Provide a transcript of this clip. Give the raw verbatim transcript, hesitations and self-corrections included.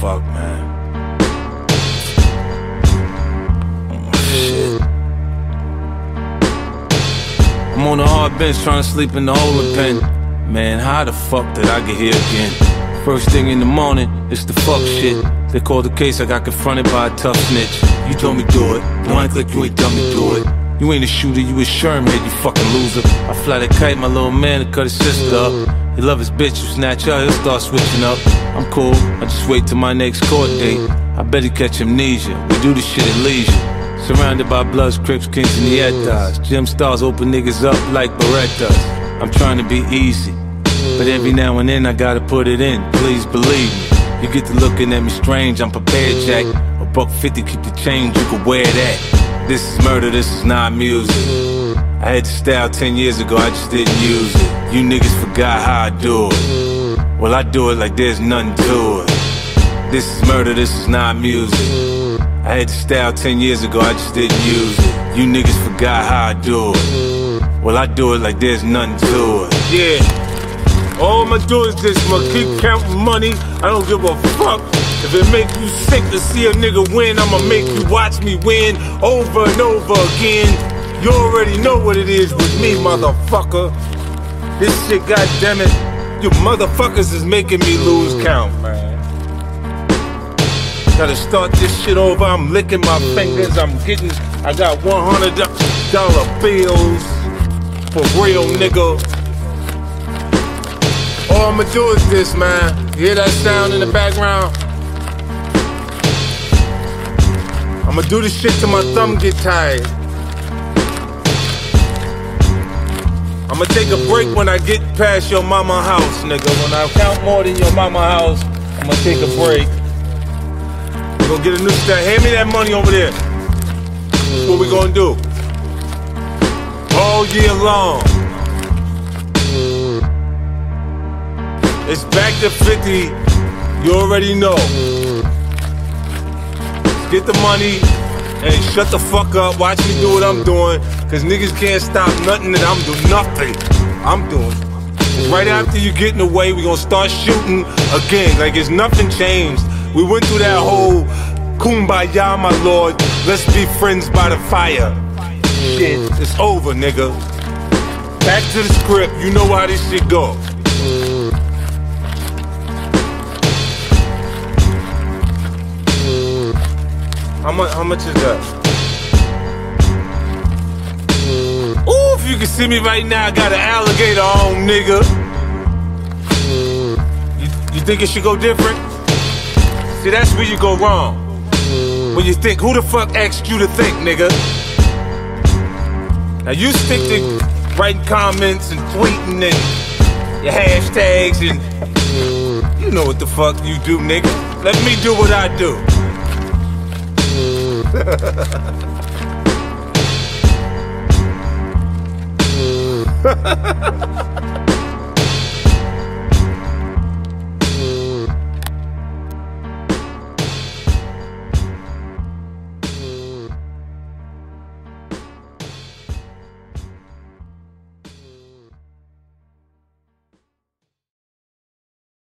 fuck, man. Shit. I'm on a hard bench trying to sleep in the holding pen. Man, how the fuck did I get here again? First thing in the morning, it's the fuck shit. They called the case, I got confronted by a tough snitch. You told me do it, don't act like you ain't done me do it. You ain't a shooter, you a Sherman, you fucking loser. I fly that kite, my little man, to cut his sister up. He love his bitch, you snatch her, he'll start switching up. I'm cool, I just wait till my next court date. I bet he catch amnesia, we do this shit at leisure. Surrounded by Bloods, Crips, Kings, and Nietas. Gym stars open niggas up like Berettas. I'm trying to be easy, but every now and then I gotta put it in, please believe me. You get to looking at me strange, I'm prepared, Jack. A buck fifty, keep the change, you can wear that. This is murder, this is not music. I had the style ten years ago, I just didn't use it. You niggas forgot how I do it. Well, I do it like there's nothing to it. This is murder, this is not music. I had the style ten years ago, I just didn't use it. You niggas forgot how I do it. Well, I do it like there's nothing to it. Yeah. All I'ma do is this, I'ma keep counting money. I don't give a fuck. If it make you sick to see a nigga win, I'ma make you watch me win over and over again. You already know what it is with me, motherfucker. This shit, goddammit, you motherfuckers is making me lose count, man. Gotta start this shit over, I'm licking my fingers, I'm getting, I got one hundred dollar bills, for real, nigga. All I'ma do is this, man. You hear that sound in the background? I'ma do this shit till my thumb get tired. I'ma take a break when I get past your mama house, nigga. When I count more than your mama house, I'ma take a break. We gonna get a new style. Hand me that money over there. What we gonna do? All year long. It's back to fifty. You already know. Get the money and shut the fuck up. Watch me do what I'm doing. Cause niggas can't stop nothing that I'm doing. Nothing I'm doing. Right after you get in the way, we gonna start shooting again. Like it's nothing changed. We went through that whole kumbaya, my lord. Let's be friends by the fire. Shit, it's over, nigga. Back to the script. You know how this shit go. How much, how much is that? Ooh, if you can see me right now, I got an alligator on, nigga. You, you think it should go different? See, that's where you go wrong. When you think, who the fuck asked you to think, nigga? Now you stick to writing comments and tweeting and your hashtags and you know what the fuck you do, nigga. Let me do what I do. Ha ha ha ha.